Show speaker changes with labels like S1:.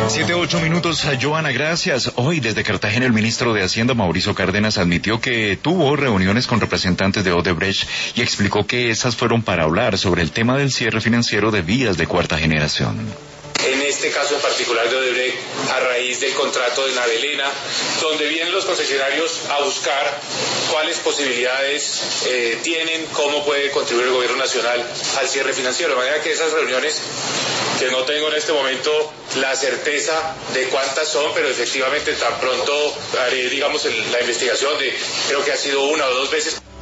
S1: 7:08. Joana, gracias. Hoy desde Cartagena el ministro de Hacienda, Mauricio Cárdenas, admitió que tuvo reuniones con representantes de Odebrecht y explicó que esas fueron para hablar sobre el tema del cierre financiero de vías de cuarta generación.
S2: En este caso en particular de Odebrecht, a raíz del contrato de Navelena, donde vienen los concesionarios a buscar cuáles posibilidades tienen, cómo puede contribuir el gobierno nacional al cierre financiero. De manera que esas reuniones, que no tengo en este momento la certeza de cuántas son, pero efectivamente tan pronto haré, digamos, la investigación de, creo que ha sido 1 o 2 veces.